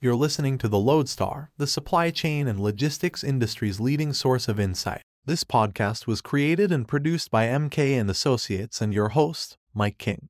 You're listening to The Lodestar, the supply chain and logistics industry's leading source of insight. This podcast was created and produced by MK and Associates and your host, Mike King.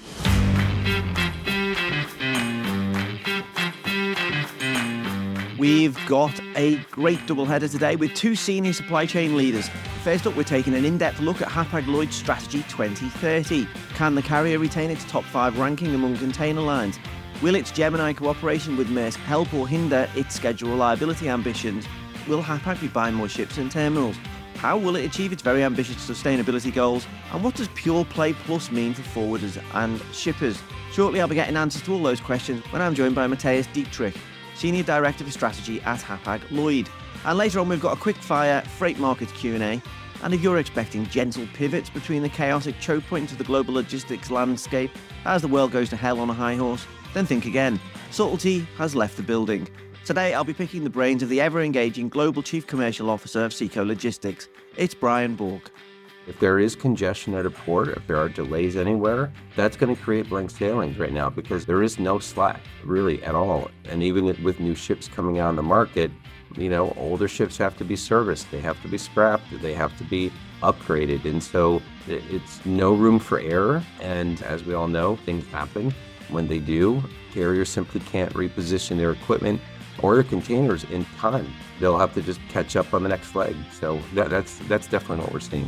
We've got a great doubleheader today with two senior supply chain leaders. First up, we're taking an in-depth look at Hapag-Lloyd's Strategy 2030. Can the carrier retain its top 5 ranking among container lines? Will its Gemini cooperation with Maersk help or hinder its schedule reliability ambitions? Will Hapag be buying more ships and terminals? How will it achieve its very ambitious sustainability goals? And what does Pure Play Plus mean for forwarders and shippers? Shortly, I'll be getting answers to all those questions when I'm joined by Matthias Dietrich, Senior Director for Strategy at Hapag-Lloyd. And later on, we've got a quick-fire freight market Q&A. And if you're expecting gentle pivots between the chaotic choke points of the global logistics landscape as the world goes to hell on a high horse, then think again. Subtlety has left the building. Today, I'll be picking the brains of the ever-engaging Global Chief Commercial Officer of SECO Logistics. It's Brian Borg. If there is congestion at a port, if there are delays anywhere, that's going to create blank sailings right now because there is no slack really at all. And even with new ships coming out on the market, older ships have to be serviced, they have to be scrapped, they have to be upgraded. And so it's no room for error. And as we all know, things happen. When they do, carriers simply can't reposition their equipment or their containers in time. They'll have to just catch up on the next leg. So that's definitely what we're seeing.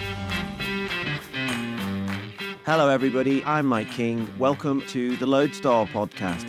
Hello, everybody. I'm Mike King. Welcome to the Lodestar podcast.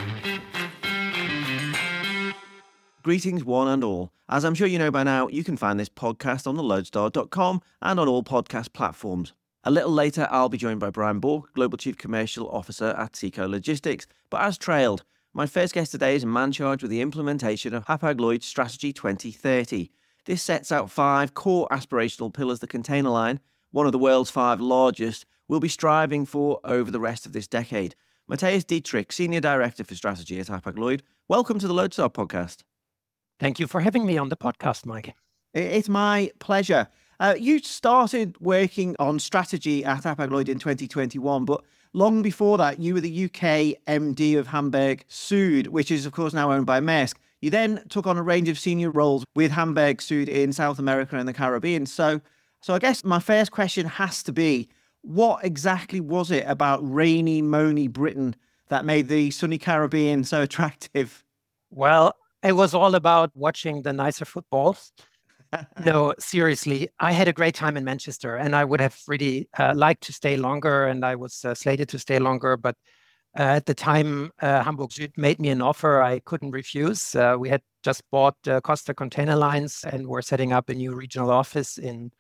Greetings, one and all. As I'm sure you know by now, you can find this podcast on thelodestar.com and on all podcast platforms. A little later, I'll be joined by Brian Borg, Global Chief Commercial Officer at SECO Logistics. But as trailed, my first guest today is a man charged with the implementation of Hapag-Lloyd's Strategy 2030. This sets out 5 core aspirational pillars the container line, one of the world's 5 largest, will be striving for over the rest of this decade. Matthias Dietrich, Senior Director for Strategy at Hapag-Lloyd. Welcome to the Lodestar podcast. Thank you for having me on the podcast, Mike. It's my pleasure. You started working on strategy at Hapag-Lloyd in 2021, but long before that, you were the UK MD of Hamburg Süd, which is, of course, now owned by Maersk. You then took on a range of senior roles with Hamburg Süd in South America and the Caribbean. So I guess my first question has to be, what exactly was it about rainy, moany Britain that made the sunny Caribbean so attractive? Well, it was all about watching the nicer football. No, seriously, I had a great time in Manchester and I would have really liked to stay longer, and I was slated to stay longer. But at the time, Hamburg Süd made me an offer I couldn't refuse. We had just bought Costa Container Lines and were setting up a new regional office in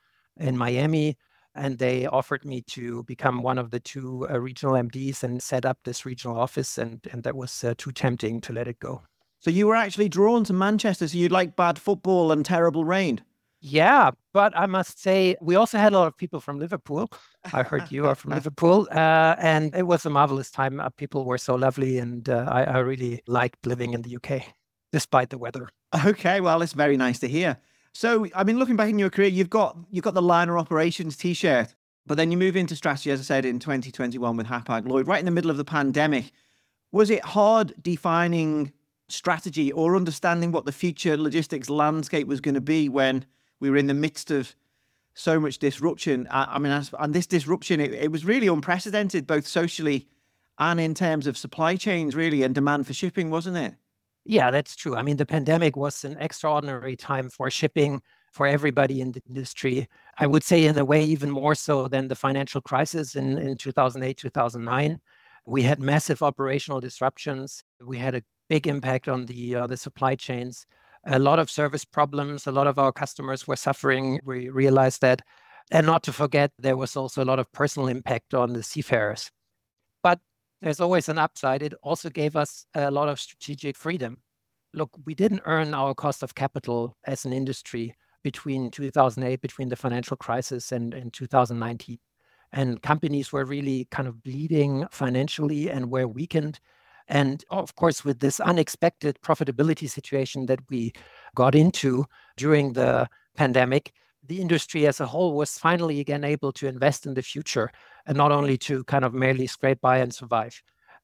Miami. And they offered me to become one of the 2 regional MDs and set up this regional office. And that was too tempting to let it go. So you were actually drawn to Manchester, so you like bad football and terrible rain? Yeah, but I must say, we also had a lot of people from Liverpool. I heard you are from Liverpool. And it was a marvelous time. People were so lovely. And I really liked living in the UK, despite the weather. Okay, well, it's very nice to hear. So, I mean, looking back in your career, you've got the liner operations T-shirt, but then you move into strategy, as I said, in 2021 with Hapag-Lloyd, right in the middle of the pandemic. Was it hard defining strategy or understanding what the future logistics landscape was going to be when we were in the midst of so much disruption? And this disruption, it was really unprecedented, both socially and in terms of supply chains, really, and demand for shipping, wasn't it? Yeah, that's true. I mean, the pandemic was an extraordinary time for shipping, for everybody in the industry. I would say in a way even more so than the financial crisis in 2008, 2009. We had massive operational disruptions. We had a big impact on the supply chains. A lot of service problems. A lot of our customers were suffering. We realized that. And not to forget, there was also a lot of personal impact on the seafarers. But there's always an upside. It also gave us a lot of strategic freedom. Look, we didn't earn our cost of capital as an industry between 2008, between the financial crisis and 2019. And companies were really kind of bleeding financially and were weakened. And of course, with this unexpected profitability situation that we got into during the pandemic, the industry as a whole was finally again able to invest in the future and not only to kind of merely scrape by and survive.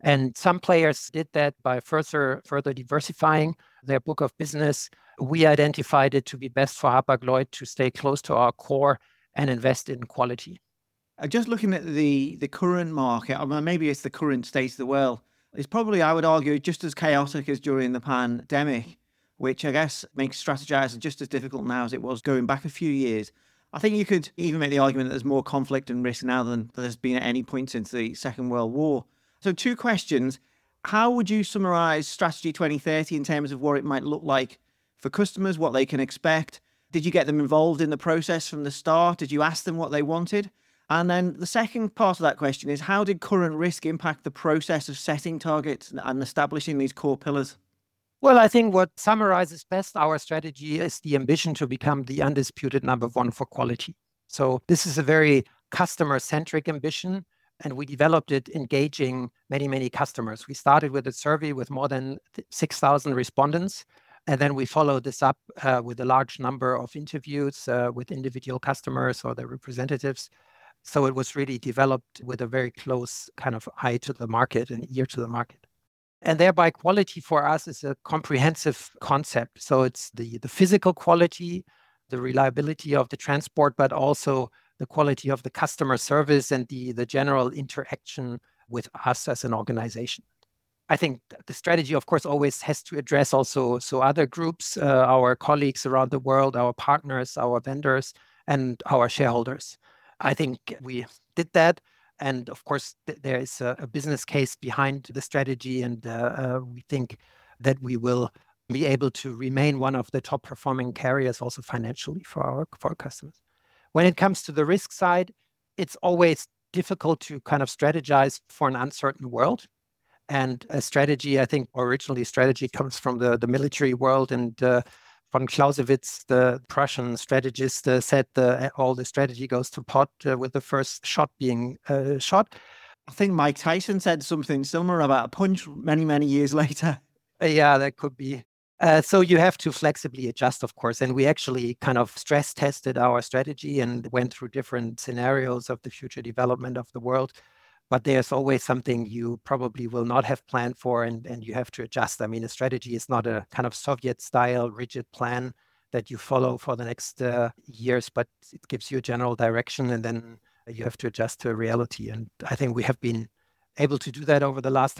And some players did that by further diversifying their book of business. We identified it to be best for Hapag-Lloyd to stay close to our core and invest in quality. Just looking at the current market, or maybe it's the current state of the world, it's probably, I would argue, just as chaotic as during the pandemic, which I guess makes strategizing just as difficult now as it was going back a few years. I think you could even make the argument that there's more conflict and risk now than there's been at any point since the Second World War. So 2 questions. How would you summarize Strategy 2030 in terms of what it might look like for customers, what they can expect? Did you get them involved in the process from the start? Did you ask them what they wanted? And then the second part of that question is, how did current risk impact the process of setting targets and establishing these core pillars? Well, I think what summarizes best our strategy is the ambition to become the undisputed number one for quality. So this is a very customer-centric ambition, and we developed it engaging many, many customers. We started with a survey with more than 6,000 respondents, and then we followed this up with a large number of interviews with individual customers or their representatives. So it was really developed with a very close kind of eye to the market and ear to the market. And thereby quality for us is a comprehensive concept. So it's the physical quality, the reliability of the transport, but also the quality of the customer service and the general interaction with us as an organization. I think the strategy, of course, always has to address also other groups, our colleagues around the world, our partners, our vendors, and our shareholders. I think we did that. And of course, there is a business case behind the strategy. And we think that we will be able to remain one of the top performing carriers also financially for our customers. When it comes to the risk side, it's always difficult to kind of strategize for an uncertain world. And a strategy, I think originally strategy comes from the military world, and von Clausewitz, the Prussian strategist, said all the strategy goes to pot with the first shot being shot. I think Mike Tyson said something similar about a punch many, many years later. Yeah, that could be. So you have to flexibly adjust, of course. And we actually kind of stress tested our strategy and went through different scenarios of the future development of the world. But there's always something you probably will not have planned for, and you have to adjust. I mean, a strategy is not a kind of Soviet-style rigid plan that you follow for the next years, but it gives you a general direction, and then you have to adjust to reality. And I think we have been able to do that over the last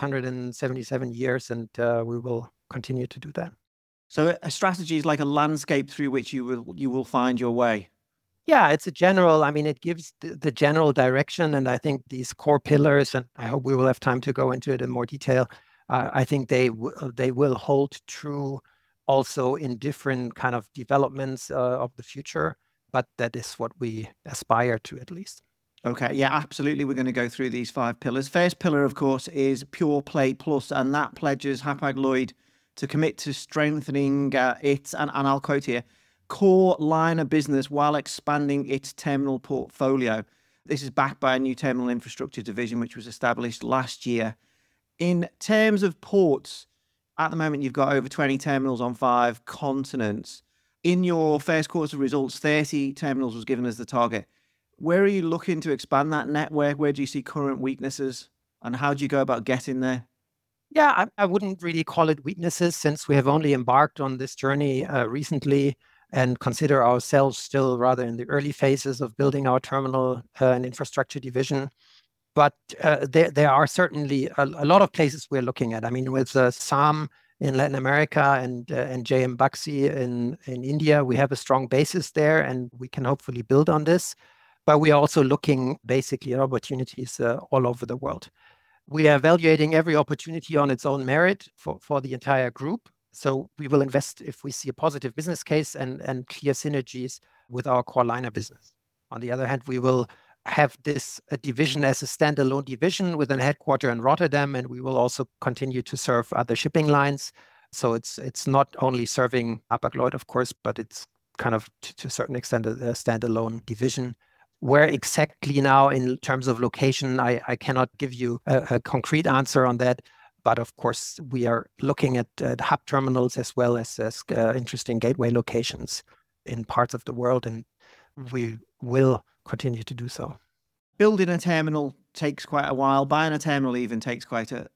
177 years, and we will continue to do that. So a strategy is like a landscape through which you will find your way. Yeah, it's a general, I mean, it gives the general direction. And I think these core pillars, and I hope we will have time to go into it in more detail, I think they will hold true also in different kind of developments of the future. But that is what we aspire to, at least. Okay, yeah, absolutely. We're going to go through these 5 pillars. First pillar, of course, is Pure Play Plus, and that pledges Hapag-Lloyd to commit to strengthening its, and I'll quote here, core line of business while expanding its terminal portfolio. This is backed by a new terminal infrastructure division, which was established last year. In terms of ports, at the moment, you've got over 20 terminals on 5 continents. In your first quarter results, 30 terminals was given as the target. Where are you looking to expand that network? Where do you see current weaknesses? And how do you go about getting there? Yeah, I wouldn't really call it weaknesses, since we have only embarked on this journey recently and consider ourselves still rather in the early phases of building our terminal and infrastructure division. But there are certainly a lot of places we're looking at. I mean, with SAM in Latin America and JM Baxi in India, we have a strong basis there, and we can hopefully build on this. But we are also looking basically at opportunities all over the world. We are evaluating every opportunity on its own merit for the entire group. So we will invest if we see a positive business case and clear synergies with our core liner business. On the other hand, we will have this division as a standalone division with a headquarters in Rotterdam, and we will also continue to serve other shipping lines. So it's not only serving Hapag-Lloyd, of course, but it's kind of to a certain extent a standalone division. Where exactly now in terms of location, I cannot give you a concrete answer on that. But of course, we are looking at hub terminals as well as interesting gateway locations in parts of the world, and we will continue to do so. Building a terminal takes quite a while. Buying a terminal even takes quite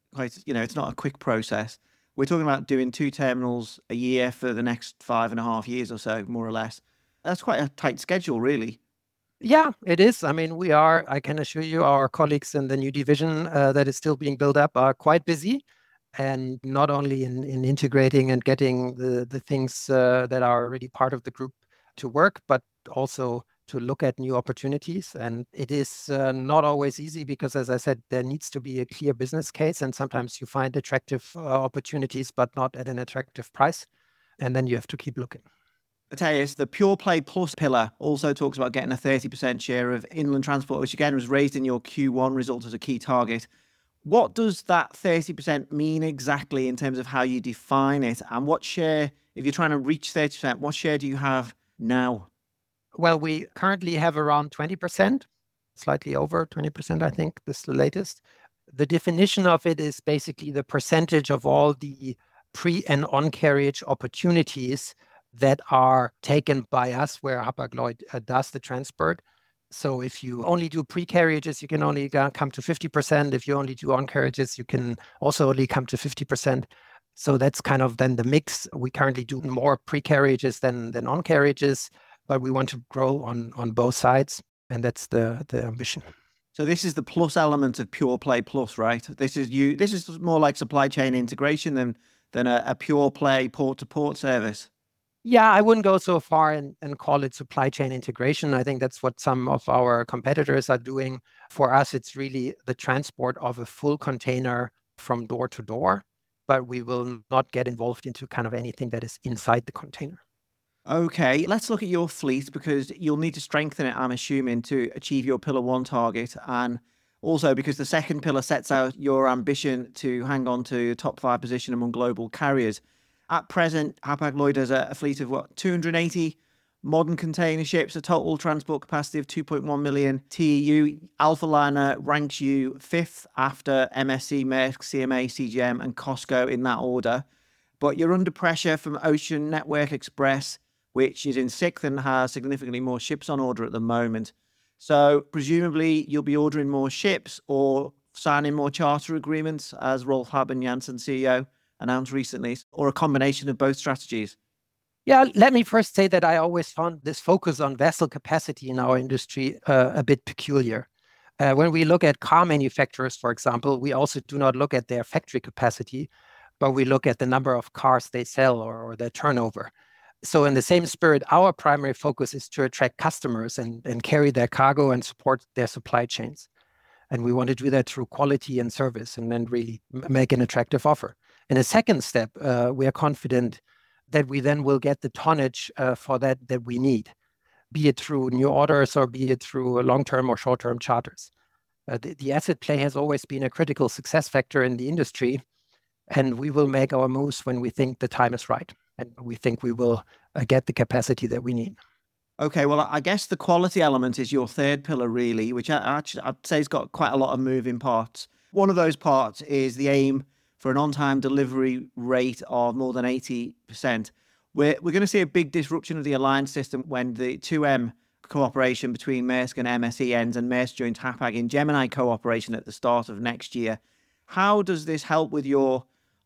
it's not a quick process. We're talking about doing 2 terminals a year for the next 5.5 years or so, more or less. That's quite a tight schedule, really. Yeah, it is. I mean, I can assure you, our colleagues in the new division that is still being built up are quite busy. And not only in integrating and getting the things that are already part of the group to work, but also to look at new opportunities. And it is not always easy because, as I said, there needs to be a clear business case. And sometimes you find attractive opportunities, but not at an attractive price. And then you have to keep looking. Matthias, the Pure Play Plus pillar also talks about getting a 30% share of inland transport, which again was raised in your Q1 results as a key target. What does that 30% mean exactly in terms of how you define it? And what share, if you're trying to reach 30%, what share do you have now? Well, we currently have around 20%, slightly over 20%, I think. This is the latest. The definition of it is basically the percentage of all the pre and on carriage opportunities that are taken by us where Hapag-Lloyd does the transport. So if you only do pre-carriages, you can only come to 50%. If you only do on-carriages, you can also only come to 50%. So that's kind of then the mix. We currently do more pre-carriages than on-carriages, but we want to grow on both sides. And that's the ambition. So this is the plus element of Pure Play Plus, right? This is more like supply chain integration than a pure play port-to-port service. Yeah, I wouldn't go so far and call it supply chain integration. I think that's what some of our competitors are doing. For us, it's really the transport of a full container from door to door, but we will not get involved into kind of anything that is inside the container. Okay, let's look at your fleet because you'll need to strengthen it, I'm assuming, to achieve your Pillar 1 target. And also because the second pillar sets out your ambition to hang on to top 5 position among global carriers. At present, Hapag-Lloyd has a fleet of 280 modern container ships, a total transport capacity of 2.1 million TEU. Alphaliner ranks you 5th after MSC, Maersk, CMA, CGM, and COSCO in that order. But you're under pressure from Ocean Network Express, which is in 6th and has significantly more ships on order at the moment. So presumably you'll be ordering more ships or signing more charter agreements, as Rolf Habben Jansen, CEO, announced recently, or a combination of both strategies? Yeah, let me first say that I always found this focus on vessel capacity in our industry a bit peculiar. When we look at car manufacturers, for example, we also do not look at their factory capacity, but we look at the number of cars they sell or their turnover. So in the same spirit, our primary focus is to attract customers and carry their cargo and support their supply chains. And we want to do that through quality and service and then really make an attractive offer. In a second step, we are confident that we then will get the tonnage for that we need, be it through new orders or be it through long-term or short-term charters. The asset play has always been a critical success factor in the industry, and we will make our moves when we think the time is right, and we think we will get the capacity that we need. Okay, well, I guess the quality element is your third pillar, really, which I'd say has got quite a lot of moving parts. One of those parts is the aim for an on-time delivery rate of more than 80%. We're going to see a big disruption of the alliance system when the 2M cooperation between Maersk and MSC ends and Maersk joins Hapag in Gemini cooperation at the start of next year. How does this help with your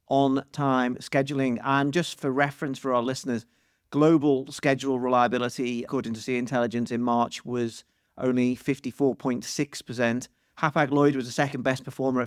on-time scheduling? And just for reference for our listeners, global schedule reliability, according to Sea Intelligence in March, was only 54.6%. Hapag-Lloyd was the second best performer at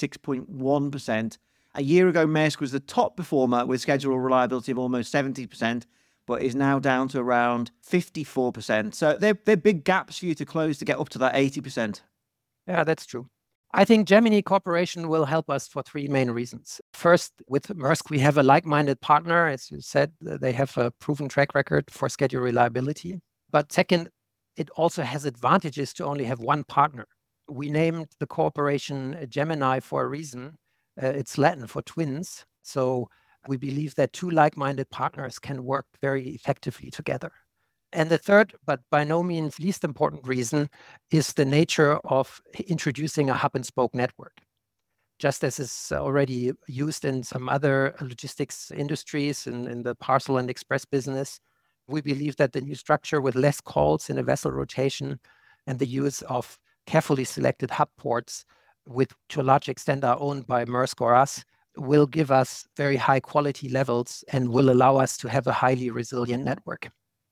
56.1%. A year ago, Maersk was the top performer with schedule reliability of almost 70%, but is now down to around 54%. So they're big gaps for you to close to get up to that 80%. Yeah, that's true. I think Gemini Cooperation will help us for 3 main reasons. First, with Maersk, we have a like-minded partner. As you said, they have a proven track record for schedule reliability. But second, it also has advantages to only have one partner. We named the cooperation Gemini for a reason. It's Latin for twins. So we believe that 2 like-minded partners can work very effectively together. And the third, but by no means least important reason, is the nature of introducing a hub-and-spoke network. Just as is already used in some other logistics industries, in the parcel and express business, we believe that the new structure with less calls in a vessel rotation and the use of carefully selected hub ports which to a large extent are owned by Maersk or us, will give us very high quality levels and will allow us to have a highly resilient network.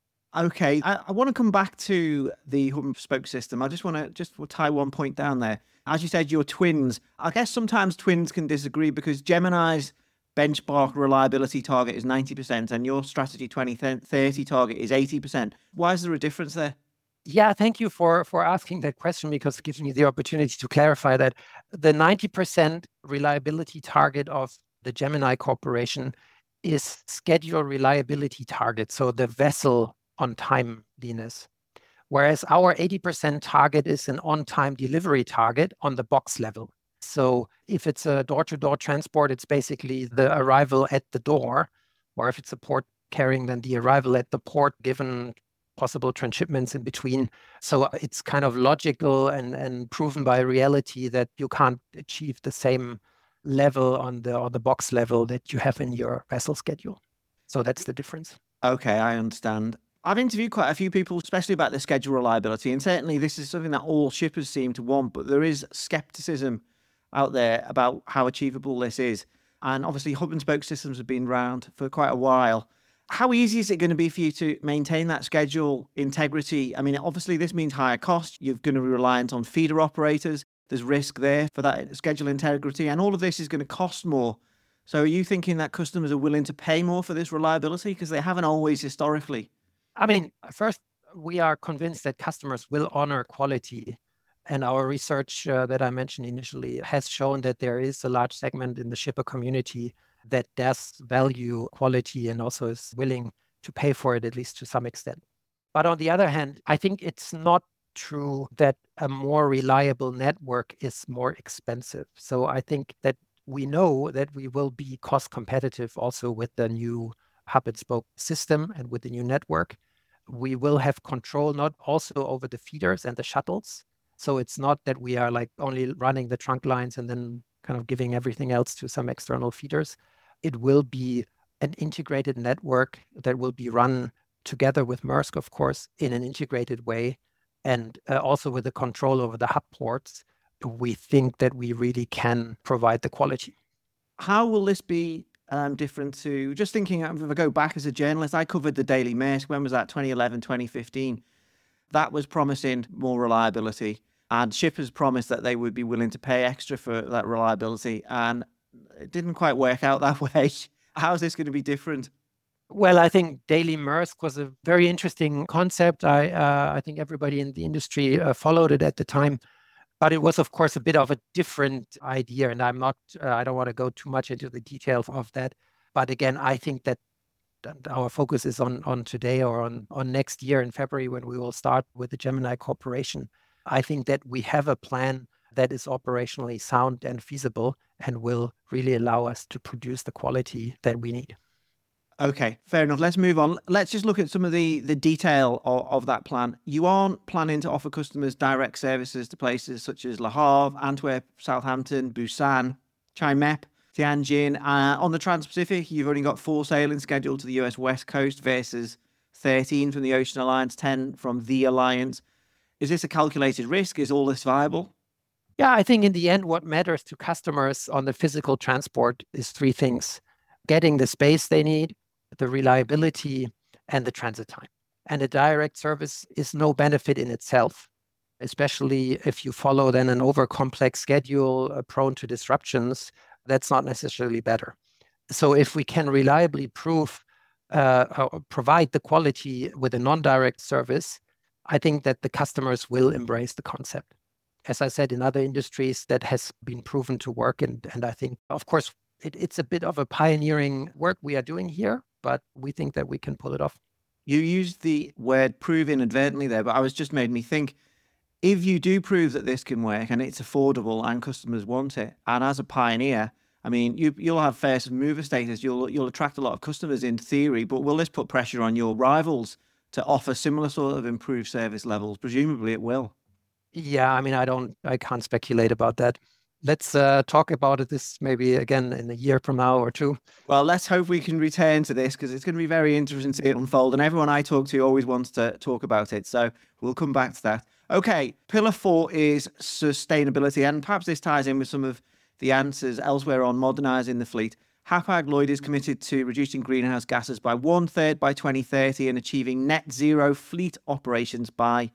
Okay, I want to come back to the hub and spoke system. I just want to tie one point down there. As you said, you're twins. I guess sometimes twins can disagree because Gemini's benchmark reliability target is 90% and your strategy 2030 target is 80%. Why is there a difference there? Yeah, thank you for asking that question, because it gives me the opportunity to clarify that the 90% reliability target of the Gemini Corporation is schedule reliability target, so the vessel on timeliness. Whereas our 80% target is an on-time delivery target on the box level. So if it's a door-to-door transport, it's basically the arrival at the door, or if it's a port carrying, then the arrival at the port, given possible transshipments in between. So it's kind of logical and proven by reality that you can't achieve the same level on the box level that you have in your vessel schedule. So that's the difference. Okay, I understand. I've interviewed quite a few people, especially about the schedule reliability, and certainly this is something that all shippers seem to want, but there is skepticism out there about how achievable this is. And obviously hub and spoke systems have been around for quite a while. How easy is it going to be for you to maintain that schedule integrity? I mean, obviously this means higher cost. You're going to be reliant on feeder operators. There's risk there for that schedule integrity, and all of this is going to cost more. So are you thinking that customers are willing to pay more for this reliability? Because they haven't always historically. I mean, first, we are convinced that customers will honor quality. And our research that I mentioned initially has shown that there is a large segment in the shipper community that does value quality and also is willing to pay for it, at least to some extent. But on the other hand, I think it's not true that a more reliable network is more expensive. So I think that we know that we will be cost competitive also with the new hub and spoke system and with the new network. We will have control not also over the feeders and the shuttles. So it's not that we are like only running the trunk lines and then kind of giving everything else to some external feeders. It will be an integrated network that will be run together with Maersk, of course, in an integrated way. And also with the control over the hub ports, we think that we really can provide the quality. How will this be different to, just thinking, if I go back as a journalist, I covered the Daily Maersk. When was that? 2011, 2015. That was promising more reliability, and shippers promised that they would be willing to pay extra for that reliability, and it didn't quite work out that way. How is this going to be different? Well, I think Daily Maersk was a very interesting concept. I think everybody in the industry followed it at the time. But it was, of course, a bit of a different idea, and I don't want to go too much into the details of that. But again, I think that our focus is on today or on next year in February, when we will start with the Gemini Corporation. I think that we have a plan that is operationally sound and feasible and will really allow us to produce the quality that we need. Okay, fair enough. Let's move on. Let's just look at some of the detail of that plan. You aren't planning to offer customers direct services to places such as Le Havre, Antwerp, Southampton, Busan, Chai Mep, Tianjin. On the Trans-Pacific, you've only got 4 sailings scheduled to the US West Coast versus 13 from the Ocean Alliance, 10 from the Alliance. Is this a calculated risk? Is all this viable? Yeah, I think in the end, what matters to customers on the physical transport is 3 things: getting the space they need, the reliability, and the transit time. And a direct service is no benefit in itself, especially if you follow then an over-complex schedule prone to disruptions. That's not necessarily better. So if we can reliably provide the quality with a non-direct service, I think that the customers will embrace the concept. As I said, in other industries, that has been proven to work. And I think, of course, it's a bit of a pioneering work we are doing here, but we think that we can pull it off. You used the word prove inadvertently there, but just made me think, if you do prove that this can work and it's affordable and customers want it, and as a pioneer, I mean, you'll have first mover status, you'll attract a lot of customers in theory, but will this put pressure on your rivals to offer similar sort of improved service levels? Presumably it will. Yeah, I mean, I can't speculate about that. Let's talk about this maybe again in a year from now or 2. Well, let's hope we can return to this, because it's going to be very interesting to see it unfold. And everyone I talk to always wants to talk about it. So we'll come back to that. Okay, pillar 4 is sustainability, and perhaps this ties in with some of the answers elsewhere on modernising the fleet. Hapag-Lloyd is committed to reducing greenhouse gases by 1/3 by 2030 and achieving net zero fleet operations by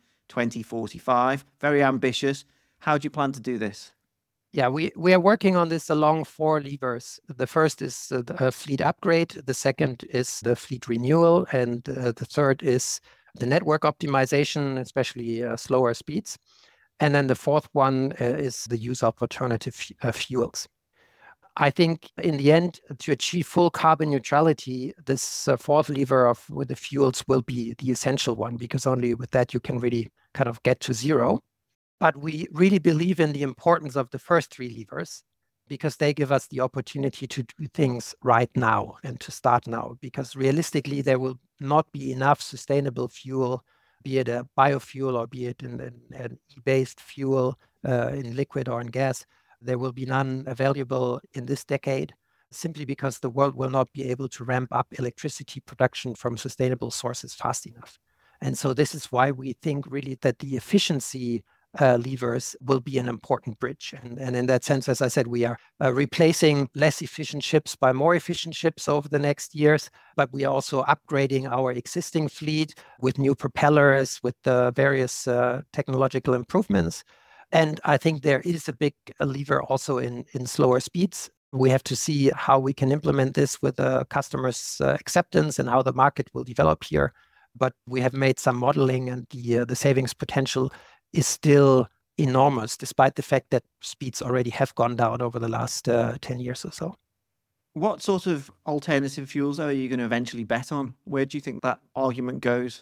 2045. Very ambitious. How do you plan to do this? Yeah, we are working on this along 4 levers. The first is the fleet upgrade. The second is the fleet renewal. And the third is the network optimization, especially slower speeds. And then the fourth one is the use of alternative fuels. I think in the end, to achieve full carbon neutrality, this fourth lever with the fuels will be the essential one, because only with that you can really kind of get to zero. But we really believe in the importance of the first 3 levers, because they give us the opportunity to do things right now and to start now. Because realistically, there will not be enough sustainable fuel, be it a biofuel or be it an e-based fuel in liquid or in gas. There will be none available in this decade, simply because the world will not be able to ramp up electricity production from sustainable sources fast enough. And so this is why we think really that the efficiency levers will be an important bridge. And in that sense, as I said, we are replacing less efficient ships by more efficient ships over the next years, but we are also upgrading our existing fleet with new propellers, with the various technological improvements. And I think there is a big lever also in slower speeds. We have to see how we can implement this with the customers' acceptance and how the market will develop here. But we have made some modeling, and the savings potential is still enormous, despite the fact that speeds already have gone down over the last 10 years or so. What sort of alternative fuels are you going to eventually bet on? Where do you think that argument goes?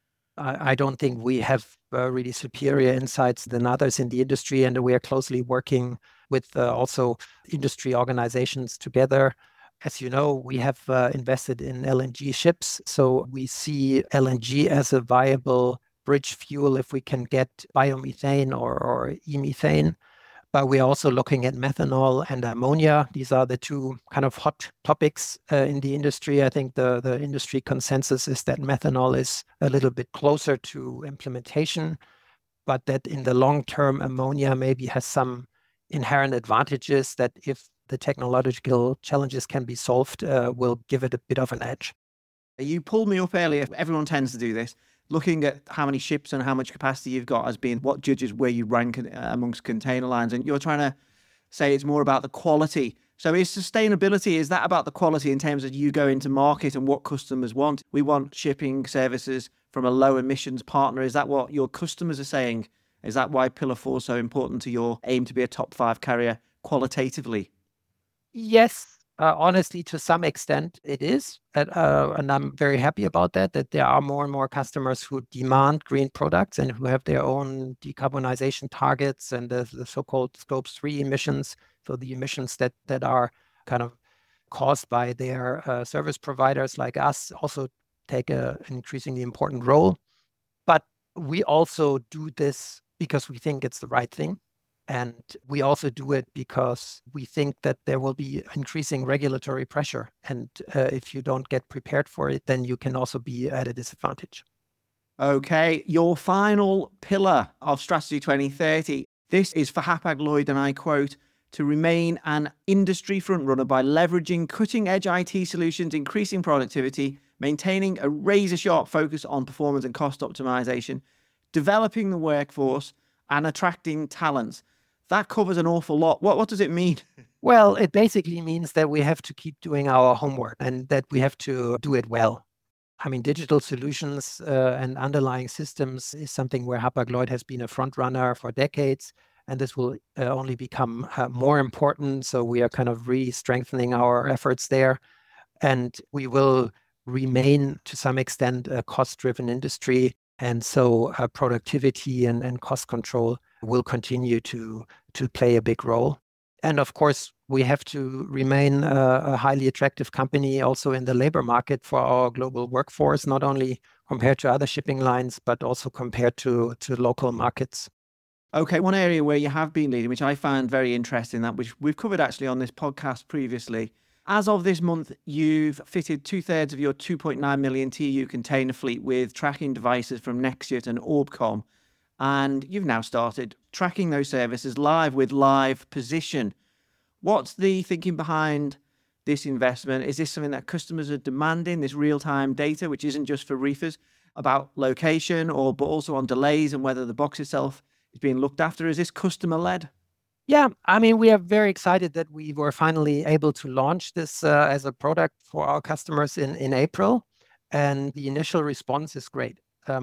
I don't think we have really superior insights than others in the industry, and we are closely working with also industry organizations together. As you know, we have invested in LNG ships, so we see LNG as a viable bridge fuel if we can get biomethane or e-methane. But we're also looking at methanol and ammonia. These are the 2 kind of hot topics in the industry. I think the industry consensus is that methanol is a little bit closer to implementation, but that in the long term, ammonia maybe has some inherent advantages that, if the technological challenges can be solved, will give it a bit of an edge. You pulled me up earlier. Everyone tends to do this, looking at how many ships and how much capacity you've got as being what judges where you rank amongst container lines. And you're trying to say it's more about the quality. So is sustainability, is that about the quality in terms of you go into market and what customers want? We want shipping services from a low emissions partner. Is that what your customers are saying? Is that why Pillar 4 is so important to your aim to be a top 5 carrier qualitatively? Yes. Honestly, to some extent it is, and I'm very happy about that there are more and more customers who demand green products and who have their own decarbonization targets and the so-called Scope 3 emissions, so the emissions that are kind of caused by their service providers like us, also take an increasingly important role. But we also do this because we think it's the right thing. And we also do it because we think that there will be increasing regulatory pressure. And if you don't get prepared for it, then you can also be at a disadvantage. Okay, your final pillar of Strategy 2030. This is for Hapag-Lloyd, and I quote, to remain an industry frontrunner by leveraging cutting-edge IT solutions, increasing productivity, maintaining a razor-sharp focus on performance and cost optimization, developing the workforce, and attracting talents. That covers an awful lot. What does it mean? Well, it basically means that we have to keep doing our homework and that we have to do it well. I mean, digital solutions and underlying systems is something where Hapag-Lloyd has been a front runner for decades, and this will only become more important. So we are kind of re-strengthening our efforts there, and we will remain to some extent a cost-driven industry. And so productivity and cost control will continue to play a big role. And of course, we have to remain a highly attractive company also in the labor market for our global workforce, not only compared to other shipping lines, but also compared to local markets. Okay, one area where you have been leading, which I find very interesting, that which we've covered actually on this podcast previously. As of this month, you've fitted 2/3 of your 2.9 million TEU container fleet with tracking devices from Nextjet and Orbcom. and you've now started tracking those services live with Live Position. What's the thinking behind this investment? Is this something that customers are demanding, this real-time data, which isn't just for reefers, about location, but also on delays and whether the box itself is being looked after? Is this customer-led? Yeah, I mean, we are very excited that we were finally able to launch this as a product for our customers in April, and the initial response is great.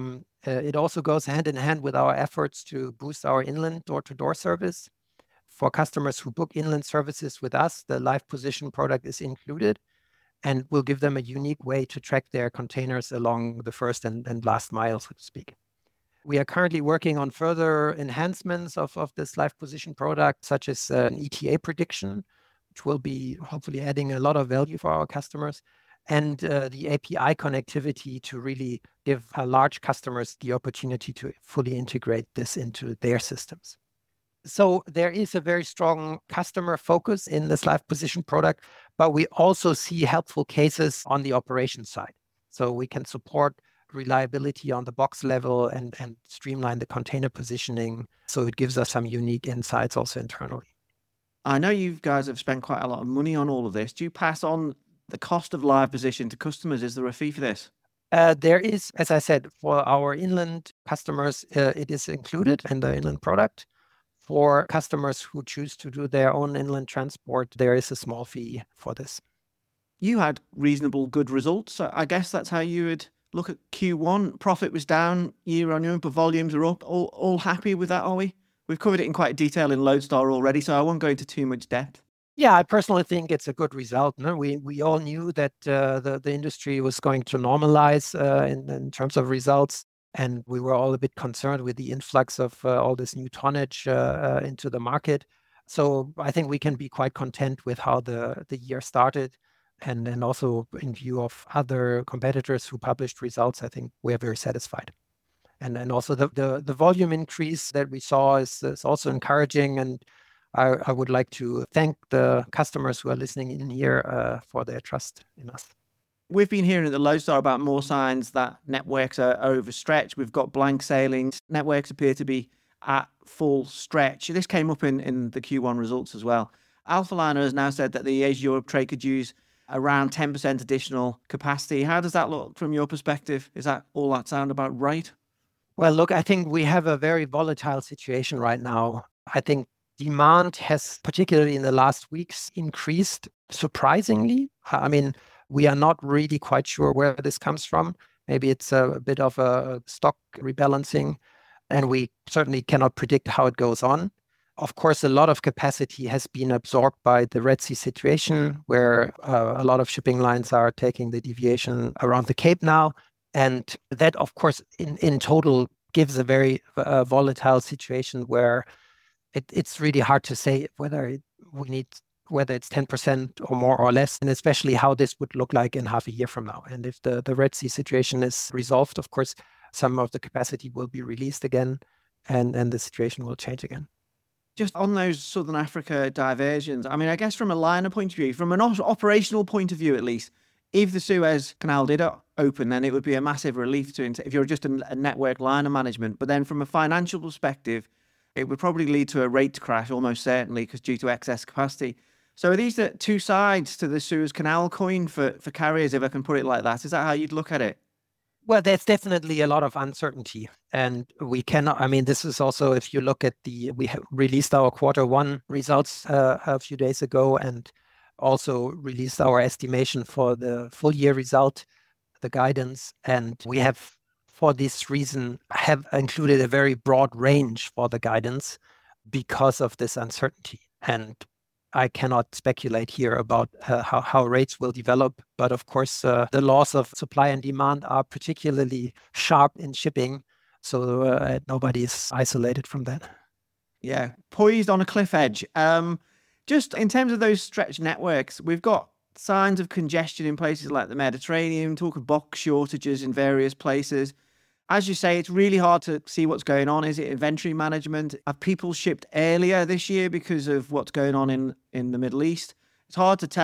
It also goes hand in hand with our efforts to boost our inland door-to-door service. For customers who book inland services with us, the Live Position product is included and will give them a unique way to track their containers along the first and last mile, so to speak. We are currently working on further enhancements of this Live Position product, such as an ETA prediction, which will be hopefully adding a lot of value for our customers, and the API connectivity to really give our large customers the opportunity to fully integrate this into their systems. So there is a very strong customer focus in this Live Position product, but we also see helpful cases on the operation side. So we can support reliability on the box level and streamline the container positioning. So it gives us some unique insights also internally. I know you guys have spent quite a lot of money on all of this. Do you pass on the cost of Live Position to customers? Is there a fee for this? There is, as I said, for our inland customers, it is included in the inland product. For customers who choose to do their own inland transport, there is a small fee for this. You had reasonable good results. So I guess that's how you would look at Q1. Profit was down year on year, but volumes are up. All happy with that, are we? We've covered it in quite detail in Lodestar already, so I won't go into too much depth. Yeah, I personally think it's a good result. No, we all knew that the industry was going to normalize in terms of results. And we were all a bit concerned with the influx of all this new tonnage into the market. So I think we can be quite content with how the year started. And also in view of other competitors who published results, I think we are very satisfied. And also the volume increase that we saw is also encouraging. And I would like to thank the customers who are listening in here for their trust in us. We've been hearing at the Lodestar about more signs that networks are overstretched. We've got blank sailings. Networks appear to be at full stretch. This came up in the Q1 results as well. Alphaliner has now said that the Asia-Europe trade could use around 10% additional capacity. How does that look from your perspective? Is that all that sound about right? Well, look, I think we have a very volatile situation right now. I think demand has, particularly in the last weeks, increased surprisingly. I mean, we are not really quite sure where this comes from. Maybe it's a bit of a stock rebalancing, and we certainly cannot predict how it goes on. Of course, a lot of capacity has been absorbed by the Red Sea situation, where a lot of shipping lines are taking the deviation around the Cape now. And that, of course, in total gives a very volatile situation where it's really hard to say whether it's 10% or more or less, and especially how this would look like in half a year from now. And if the Red Sea situation is resolved, of course, some of the capacity will be released again, and the situation will change again. Just on those Southern Africa diversions, I mean, I guess from a liner point of view, from an operational point of view at least, if the Suez Canal did open, then it would be a massive relief if you're just a network liner management. But then from a financial perspective, it would probably lead to a rate crash almost certainly because due to excess capacity. So are these the two sides to the Suez Canal coin for carriers, if I can put it like that? Is that how you'd look at it? Well, there's definitely a lot of uncertainty, and we cannot, I mean, this is also, if you look at we have released our Q1 results a few days ago, and also released our estimation for the full year result, the guidance. And we have, for this reason, have included a very broad range for the guidance because of this uncertainty. And I cannot speculate here about how rates will develop. But of course, the laws of supply and demand are particularly sharp in shipping. So nobody is isolated from that. Yeah, poised on a cliff edge. Just in terms of those stretched networks, we've got signs of congestion in places like the Mediterranean, talk of box shortages in various places. As you say, it's really hard to see what's going on. Is it inventory management? Have people shipped earlier this year because of what's going on in the Middle East? It's hard to tell.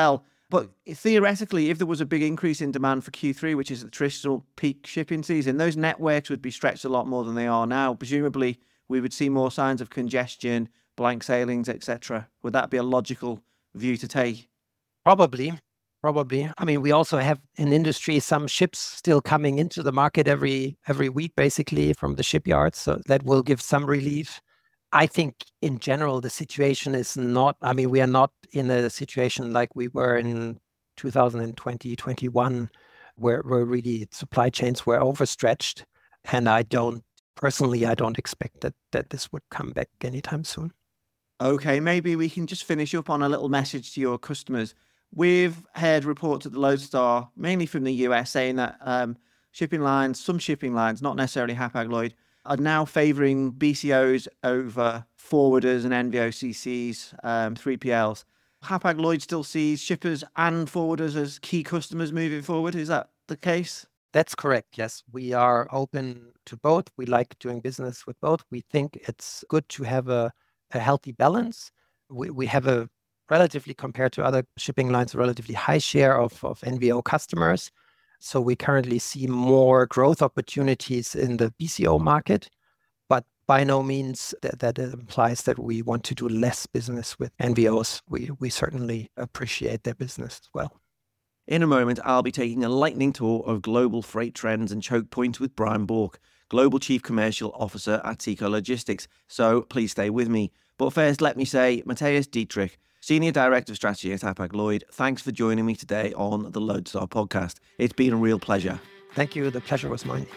But theoretically, if there was a big increase in demand for Q3, which is the traditional peak shipping season, those networks would be stretched a lot more than they are now. Presumably, we would see more signs of congestion, blank sailings, etc. Would that be a logical view to take? Probably. I mean, we also have in industry some ships still coming into the market every week, basically from the shipyards. So that will give some relief. I think in general, the situation is not, I mean, we are not in a situation like we were in 2020, 21, where really supply chains were overstretched. And I don't expect that this would come back anytime soon. Okay, maybe we can just finish up on a little message to your customers. We've heard reports at the Lodestar, mainly from the US, saying that some shipping lines, not necessarily Hapag-Lloyd, are now favouring BCOs over forwarders and NVOCCs, 3PLs. Hapag-Lloyd still sees shippers and forwarders as key customers moving forward. Is that the case? That's correct. Yes, we are open to both. We like doing business with both. We think it's good to have a healthy balance. We have a relatively, compared to other shipping lines, a relatively high share of NVO customers. So we currently see more growth opportunities in the BCO market, but by no means that it implies that we want to do less business with NVOs. We certainly appreciate their business as well. In a moment, I'll be taking a lightning tour of global freight trends and choke points with Brian Bourke, Global Chief Commercial Officer at Seco Logistics. So please stay with me. But first, let me say, Matthias Dietrich, Senior Director of Strategy at Hapag-Lloyd, thanks for joining me today on the Lodestar podcast. It's been a real pleasure. Thank you. The pleasure was mine.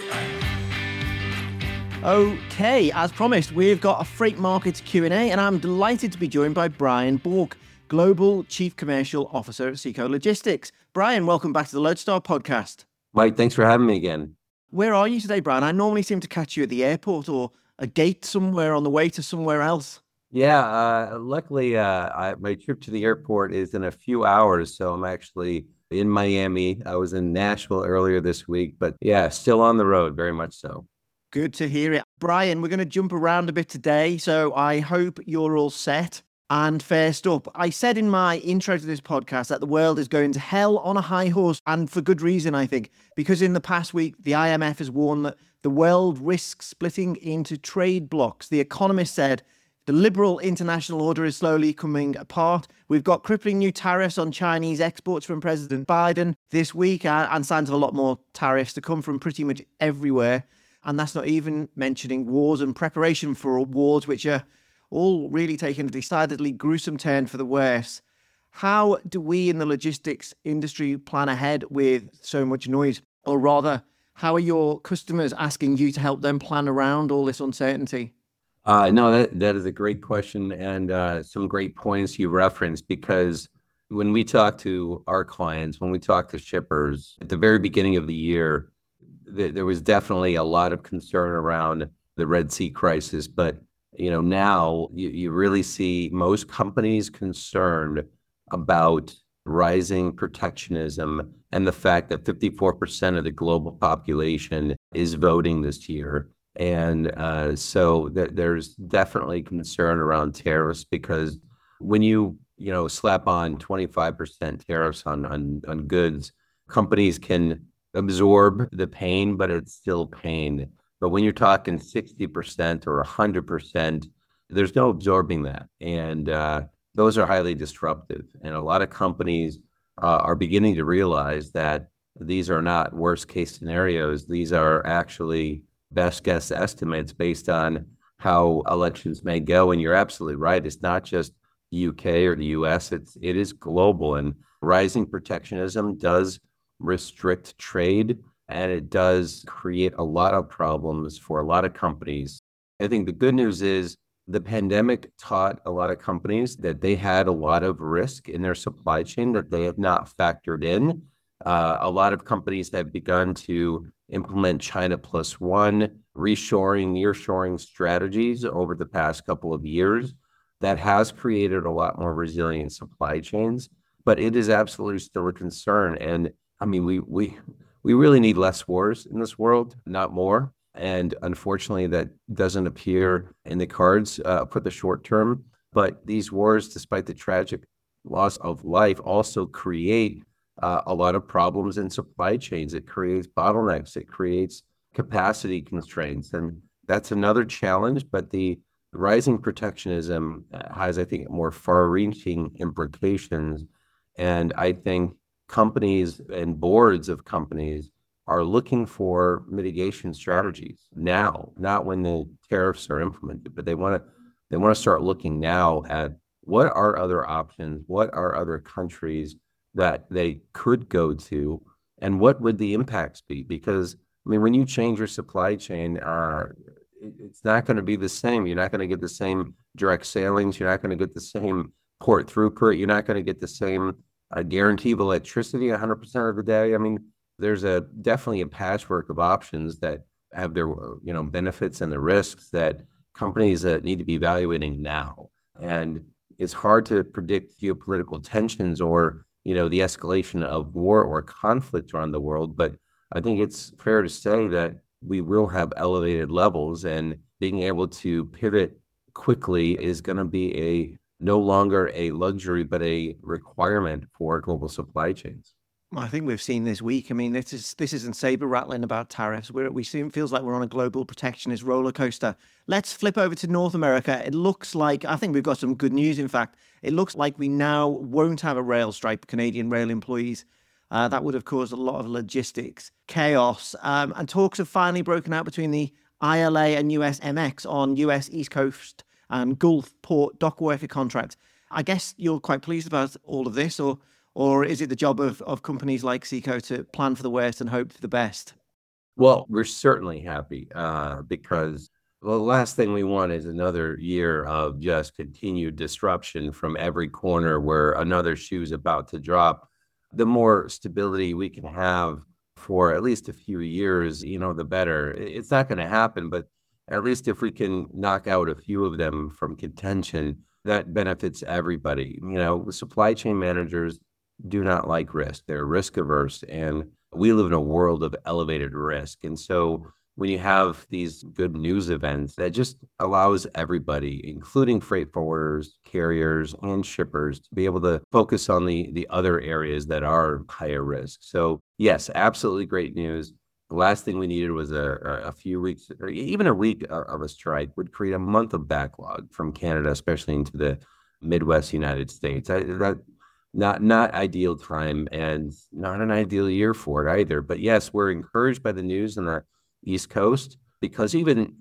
Okay, as promised, we've got a freight markets Q&A, and I'm delighted to be joined by Brian Bourke, Global Chief Commercial Officer at Seco Logistics. Brian, welcome back to the Lodestar podcast. Mike, thanks for having me again. Where are you today, Brian? I normally seem to catch you at the airport or a gate somewhere on the way to somewhere else. Yeah, luckily, my trip to the airport is in a few hours, so I'm actually in Miami. I was in Nashville earlier this week, but yeah, still on the road, very much so. Good to hear it. Brian, we're going to jump around a bit today, so I hope you're all set. And first up, I said in my intro to this podcast that the world is going to hell on a high horse, and for good reason, I think, because in the past week, the IMF has warned that the world risks splitting into trade blocks. The Economist said the liberal international order is slowly coming apart. We've got crippling new tariffs on Chinese exports from President Biden this week, and signs of a lot more tariffs to come from pretty much everywhere. And that's not even mentioning wars and preparation for wars, which are all really taking a decidedly gruesome turn for the worse. How do we in the logistics industry plan ahead with so much noise? Or rather, how are your customers asking you to help them plan around all this uncertainty? No, that is a great question, and some great points you referenced, because when we talk to our clients, when we talk to shippers, at the very beginning of the year, there was definitely a lot of concern around the Red Sea crisis. But now you really see most companies concerned about rising protectionism and the fact that 54% of the global population is voting this year. And so there's definitely concern around tariffs, because when you slap on 25% tariffs on goods, companies can absorb the pain, but it's still pain. But when you're talking 60% or 100%, there's no absorbing that. And those are highly disruptive. And a lot of companies are beginning to realize that these are not worst case scenarios. These are actually best guess estimates based on how elections may go. And you're absolutely right. It's not just the UK or the US, it is global. And rising protectionism does restrict trade, and it does create a lot of problems for a lot of companies. I think the good news is the pandemic taught a lot of companies that they had a lot of risk in their supply chain that they have not factored in. A lot of companies have begun to implement China Plus One, reshoring, nearshoring strategies over the past couple of years. That has created a lot more resilient supply chains, but it is absolutely still a concern. And I mean, we really need less wars in this world, not more. And unfortunately, that doesn't appear in the cards for the short term. But these wars, despite the tragic loss of life also create a lot of problems in supply chains. It creates bottlenecks. It creates capacity constraints. And that's another challenge. But the rising protectionism has, I think, more far-reaching implications. And I think companies and boards of companies are looking for mitigation strategies now, not when the tariffs are implemented, but they want to start looking now at what are other options, what are other countries that they could go to, and what would the impacts be? Because I mean, when you change your supply chain, it's not going to be the same. You're not going to get the same direct sailings. You're not going to get the same port throughput. You're not going to get the same guarantee of electricity 100% of the day. I mean, there's definitely a patchwork of options that have their benefits and the risks that companies need to be evaluating now. And it's hard to predict geopolitical tensions or the escalation of war or conflict around the world. But I think it's fair to say that we will have elevated levels, and being able to pivot quickly is going to be no longer a luxury, but a requirement for global supply chains. I think we've seen this week. I mean, this isn't saber rattling about tariffs. We seem feels like we're on a global protectionist roller coaster. Let's flip over to North America. It looks like, I think we've got some good news. In fact, it looks like we now won't have a rail strike, Canadian rail employees. That would have caused a lot of logistics chaos. And talks have finally broken out between the ILA and USMX on US East Coast and Gulf Port dock worker contract. I guess you're quite pleased about all of this, or is it the job of companies like CECO to plan for the worst and hope for the best? Well, we're certainly happy because the last thing we want is another year of just continued disruption from every corner where another shoe's about to drop. The more stability we can have for at least a few years, the better. It's not going to happen, but at least if we can knock out a few of them from contention, that benefits everybody. The supply chain managers do not like risk. They're risk averse, and we live in a world of elevated risk. And so when you have these good news events, that just allows everybody, including freight forwarders, carriers, and shippers, to be able to focus on the other areas that are higher risk. So yes, absolutely great news. The last thing we needed was a few weeks or even a week of a strike would create a month of backlog from Canada, especially into the Midwest United States. Not ideal time and not an ideal year for it either. But yes, we're encouraged by the news on the East Coast because even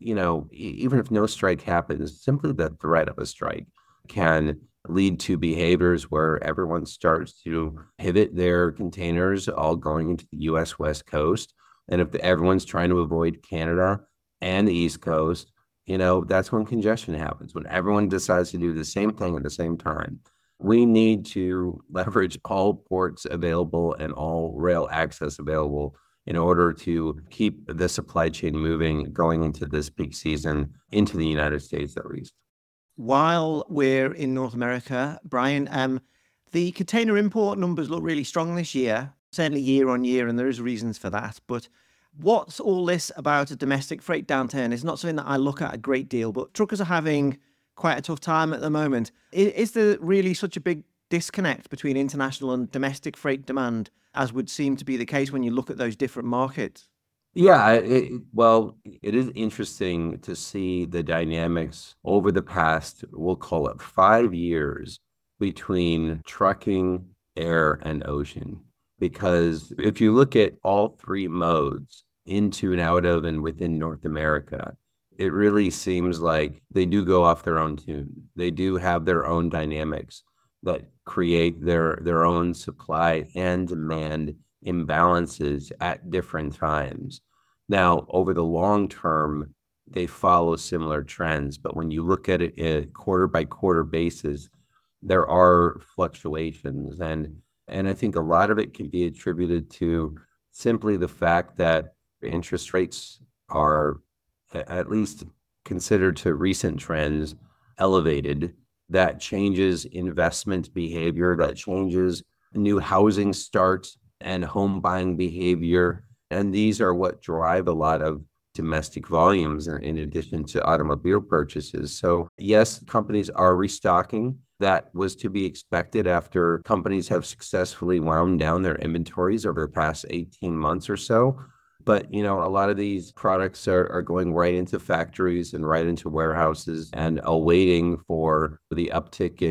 if no strike happens, simply the threat of a strike can lead to behaviors where everyone starts to pivot their containers all going into the U.S. West Coast. And if everyone's trying to avoid Canada and the East Coast, that's when congestion happens, when everyone decides to do the same thing at the same time. We need to leverage all ports available and all rail access available in order to keep the supply chain moving going into this peak season, into the United States at least. While we're in North America, Brian, the container import numbers look really strong this year, certainly year on year, and there is reasons for that. But what's all this about a domestic freight downturn? It's not something that I look at a great deal, but truckers are having quite a tough time at the moment. Is there really such a big disconnect between international and domestic freight demand, as would seem to be the case when you look at those different markets? Yeah, it is interesting to see the dynamics over the past, we'll call it 5 years, between trucking, air, and ocean. Because if you look at all three modes into and out of and within North America, it really seems like they do go off their own tune. They do have their own dynamics that create their own supply and demand imbalances at different times. Now, over the long term, they follow similar trends, but when you look at it a quarter by quarter basis, there are fluctuations. And I think a lot of it can be attributed to simply the fact that interest rates are, at least considered to recent trends, elevated. That changes investment behavior, that changes new housing starts and home buying behavior. And these are what drive a lot of domestic volumes in addition to automobile purchases. So yes, companies are restocking. That was to be expected after companies have successfully wound down their inventories over the past 18 months or so. But, a lot of these products are going right into factories and right into warehouses and awaiting for the uptick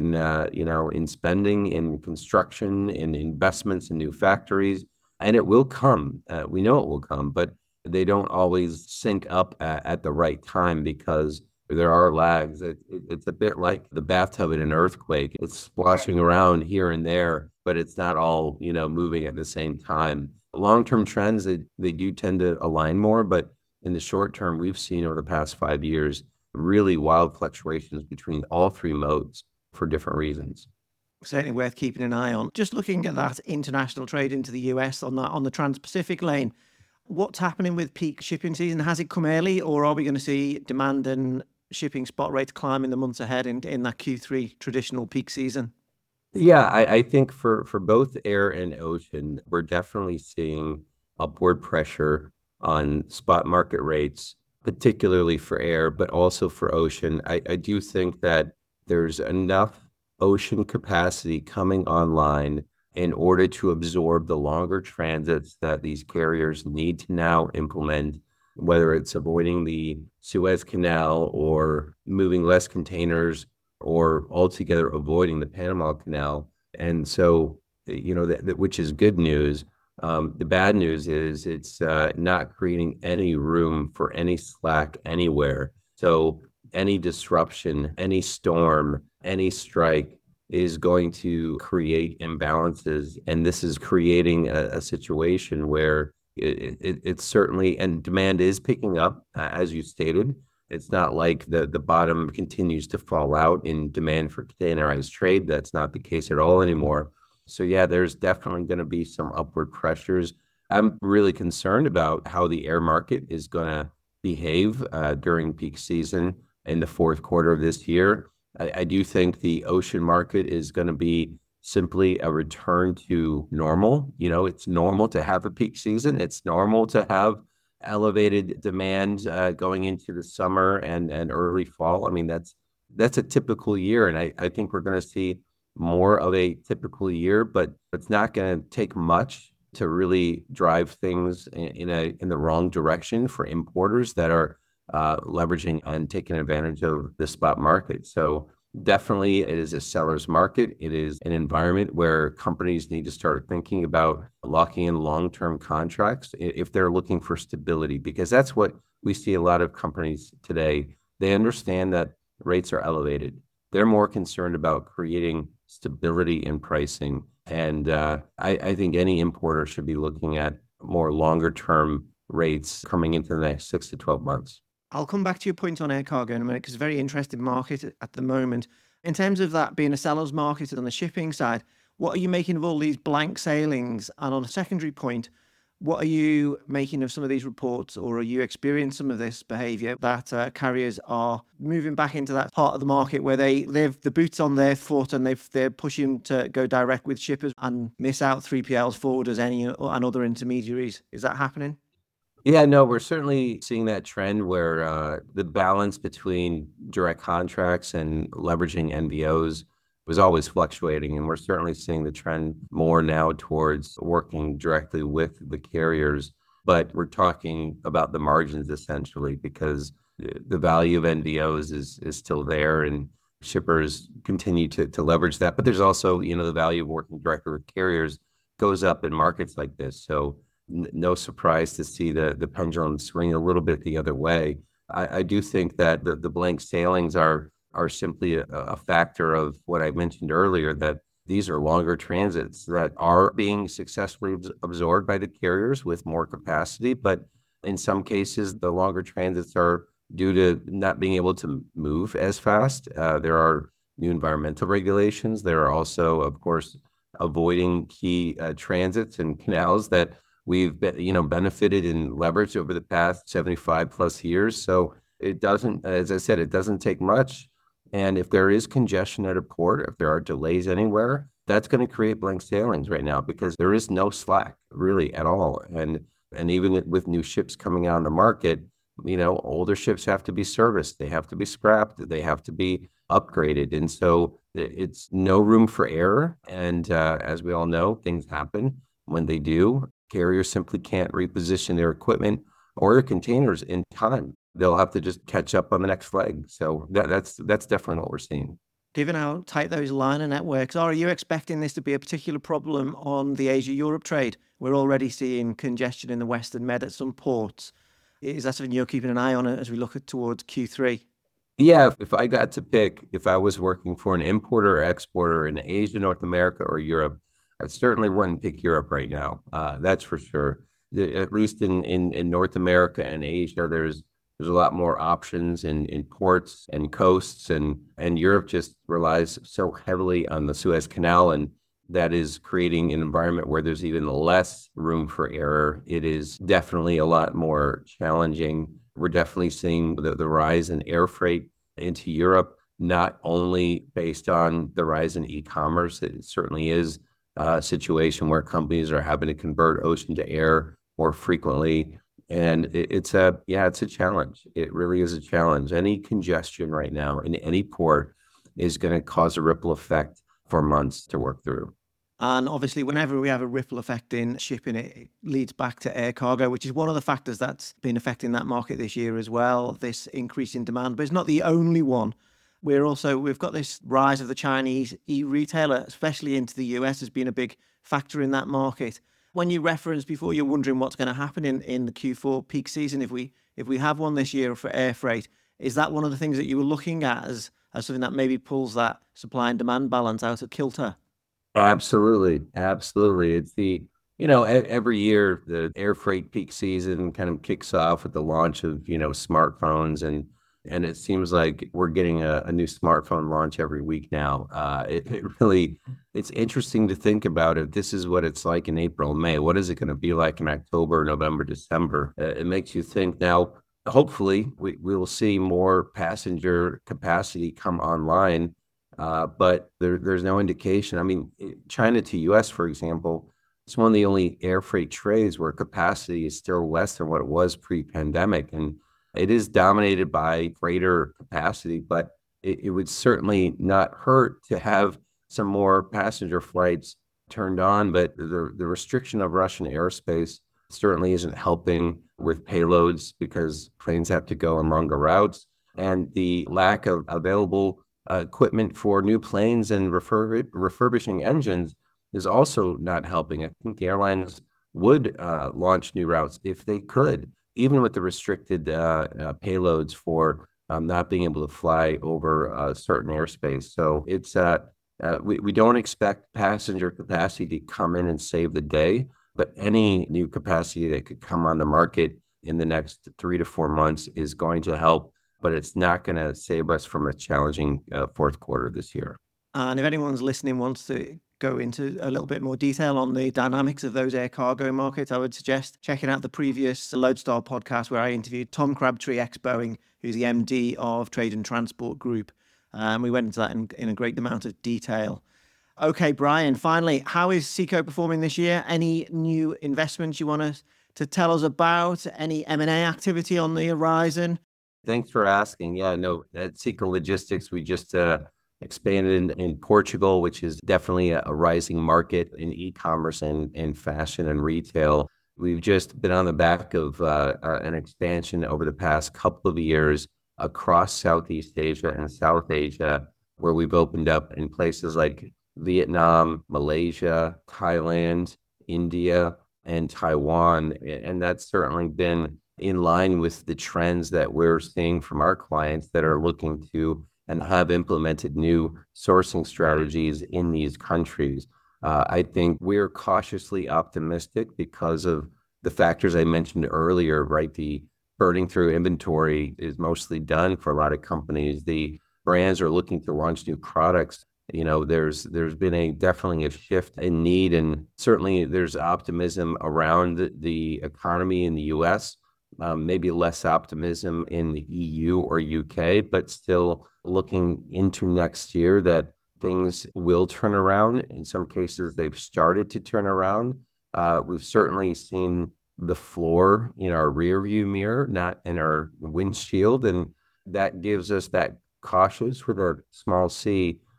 in spending, in construction, in investments in new factories. And it will come. We know it will come, but they don't always sync up at the right time because there are lags. It's a bit like the bathtub in an earthquake. It's splashing around here and there, but it's not all, moving at the same time. Long-term trends, they do tend to align more, but in the short term, we've seen over the past 5 years really wild fluctuations between all three modes for different reasons. Certainly worth keeping an eye on. Just looking at that international trade into the US on the Trans-Pacific lane, what's happening with peak shipping season? Has it come early, or are we going to see demand and shipping spot rates climb in the months ahead in that Q3 traditional peak season? Yeah, I think for both air and ocean, we're definitely seeing upward pressure on spot market rates, particularly for air, but also for ocean. I do think that there's enough ocean capacity coming online in order to absorb the longer transits that these carriers need to now implement, whether it's avoiding the Suez Canal or moving less containers or altogether avoiding the Panama Canal. And so, which is good news. The bad news is it's not creating any room for any slack anywhere. So any disruption, any storm, any strike is going to create imbalances. And this is creating a situation where it's certainly, and demand is picking up, as you stated. It's not like the bottom continues to fall out in demand for containerized trade. That's not the case at all anymore. So yeah, there's definitely going to be some upward pressures. I'm really concerned about how the air market is going to behave during peak season in the fourth quarter of this year. I do think the ocean market is going to be simply a return to normal. It's normal to have a peak season. It's normal to have elevated demand going into the summer and early fall. I mean, that's a typical year. And I think we're going to see more of a typical year, but it's not going to take much to really drive things in the wrong direction for importers that are leveraging and taking advantage of the spot market. So definitely it is a seller's market. It is an environment where companies need to start thinking about locking in long-term contracts if they're looking for stability, because that's what we see a lot of companies today. They understand that rates are elevated. They're more concerned about creating stability in pricing. And I think any importer should be looking at more longer-term rates coming into the next 6 to 12 months. I'll come back to your point on air cargo in a minute, because it's a very interesting market at the moment. In terms of that being a seller's market on the shipping side, what are you making of all these blank sailings? And on a secondary point, what are you making of some of these reports, or are you experiencing some of this behavior that carriers are moving back into that part of the market where they've the boots on their foot and they're pushing to go direct with shippers and miss out 3PLs, forwarders, and other intermediaries? Is that happening? Yeah, no, we're certainly seeing that trend where the balance between direct contracts and leveraging NVOs was always fluctuating. And we're certainly seeing the trend more now towards working directly with the carriers. But we're talking about the margins essentially, because the value of NVOs is still there and shippers continue to leverage that. But there's also, the value of working directly with carriers goes up in markets like this. So no surprise to see the pendulum swing a little bit the other way. I do think that the blank sailings are simply a factor of what I mentioned earlier, that these are longer transits that are being successfully absorbed by the carriers with more capacity. But in some cases, the longer transits are due to not being able to move as fast. There are new environmental regulations. There are also, of course, avoiding key transits and canals that we've benefited and leveraged over the past 75 plus years. So it doesn't, as I said, it doesn't take much. And if there is congestion at a port, if there are delays anywhere, that's going to create blank sailings right now, because there is no slack really at all. And even with new ships coming out on the market, older ships have to be serviced, they have to be scrapped, they have to be upgraded. And so It's no room for error. And as we all know, things happen. When they do, carriers simply can't reposition their equipment or their containers in time. They'll have to just catch up on the next leg. So that's definitely what we're seeing. Given how tight those liner networks are you expecting this to be a particular problem on the Asia-Europe trade? We're already seeing congestion in the Western Med at some ports. Is that something you're keeping an eye on as we look towards Q3? Yeah, if I got to pick, if I was working for an importer or exporter in Asia, North America, or Europe, I certainly wouldn't pick Europe right now. That's for sure. At least in North America and Asia, there's a lot more options in ports and coasts, and Europe just relies so heavily on the Suez Canal, and that is creating an environment where there's even less room for error. It is definitely a lot more challenging. We're definitely seeing the rise in air freight into Europe, not only based on the rise in e-commerce. It certainly is a situation where companies are having to convert ocean to air more frequently. And it's a challenge. It really is a challenge. Any congestion right now in any port is going to cause a ripple effect for months to work through. And obviously, whenever we have a ripple effect in shipping, it leads back to air cargo, which is one of the factors that's been affecting that market this year as well, this increase in demand. But it's not the only one. We've got this rise of the Chinese e-retailer, especially into the US, has been a big factor in that market. When you referenced before, you're wondering what's going to happen in the Q4 peak season if we have one this year for air freight. Is that one of the things that you were looking at as something that maybe pulls that supply and demand balance out of kilter? Absolutely. Absolutely. It's every year the air freight peak season kind of kicks off with the launch of, smartphones, and it seems like we're getting a new smartphone launch every week now. It's interesting to think about if this is what it's like in April, May. What is it going to be like in October, November, December? It makes you think. Now, hopefully, we will see more passenger capacity come online, but there's no indication. I mean, China to U.S., for example, it's one of the only air freight trades where capacity is still less than what it was pre-pandemic. And it is dominated by freighter capacity, but it would certainly not hurt to have some more passenger flights turned on. But the restriction of Russian airspace certainly isn't helping with payloads because planes have to go on longer routes. And the lack of available equipment for new planes and refurbishing engines is also not helping. I think the airlines would launch new routes if they could, even with the restricted payloads for not being able to fly over certain airspace. So it's we don't expect passenger capacity to come in and save the day, but any new capacity that could come on the market in the next 3 to 4 months is going to help, but it's not going to save us from a challenging fourth quarter this year. And if anyone's listening wants to go into a little bit more detail on the dynamics of those air cargo markets, I would suggest checking out the previous Lodestar podcast where I interviewed Tom Crabtree, ex-Boeing, who's the MD of Trade and Transport Group. We went into that in a great amount of detail. Okay, Brian, finally, how is SECO performing this year? Any new investments you want to tell us about? Any M&A activity on the horizon? Thanks for asking. Yeah, no, at SECO Logistics, we just expanded in Portugal, which is definitely a rising market in e-commerce and fashion and retail. We've just been on the back of an expansion over the past couple of years across Southeast Asia and South Asia, where we've opened up in places like Vietnam, Malaysia, Thailand, India, and Taiwan. And that's certainly been in line with the trends that we're seeing from our clients that are looking to and have implemented new sourcing strategies in these countries. I think we're cautiously optimistic because of the factors I mentioned earlier, right? The burning through inventory is mostly done for a lot of companies. The brands are looking to launch new products. There's been definitely a shift in need, and certainly there's optimism around the economy in the U.S., maybe less optimism in the EU or UK, but still looking into next year that things will turn around. In some cases, they've started to turn around. We've certainly seen the floor in our rear view mirror, not in our windshield, and that gives us that cautious with our small C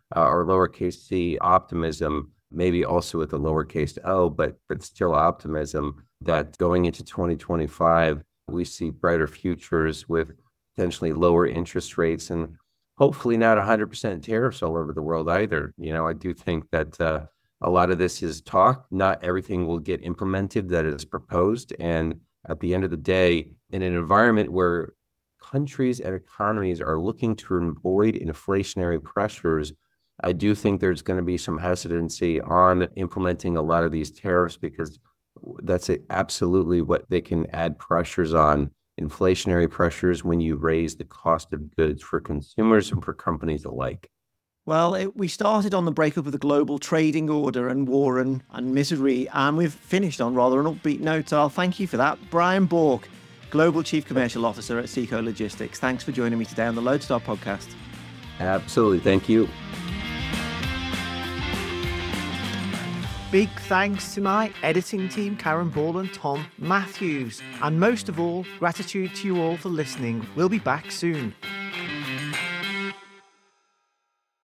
or lowercase c optimism, maybe also with the lowercase o, but still optimism that going into 2025, we see brighter futures with potentially lower interest rates and hopefully not 100% tariffs all over the world either. I do think that a lot of this is talk. Not everything will get implemented that is proposed. And at the end of the day, in an environment where countries and economies are looking to avoid inflationary pressures, I do think there's going to be some hesitancy on implementing a lot of these tariffs because that's absolutely what they can add pressures on. Inflationary pressures when you raise the cost of goods for consumers and for companies alike. Well, we started on the breakup of the global trading order and war and misery, and we've finished on rather an upbeat note. So I'll thank you for that. Brian Bourke, Global Chief Commercial Officer at SECO Logistics. Thanks for joining me today on the Lodestar podcast. Absolutely. Thank you. Big thanks to my editing team, Karen Ball and Tom Matthews. And most of all, gratitude to you all for listening. We'll be back soon.